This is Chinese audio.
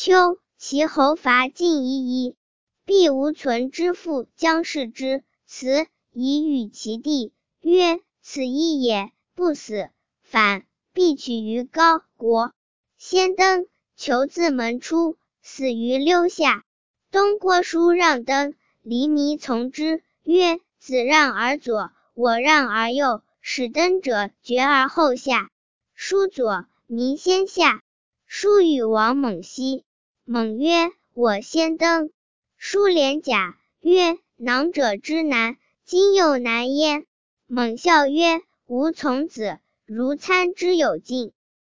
秋，齐侯伐晋夷，毕无存之父将视之，辞以与其弟，曰：此一也，不死，反必取于高国。先登，求自门出，死于溜下。东郭叔让登，黎弥从之，曰：子让而左，我让而右，使登者决而后下。叔左，弥先下。叔与王猛息，猛曰：我先登。叔连甲，曰：囊者之难，今又难焉。猛笑曰：吾从子，如参之有尽。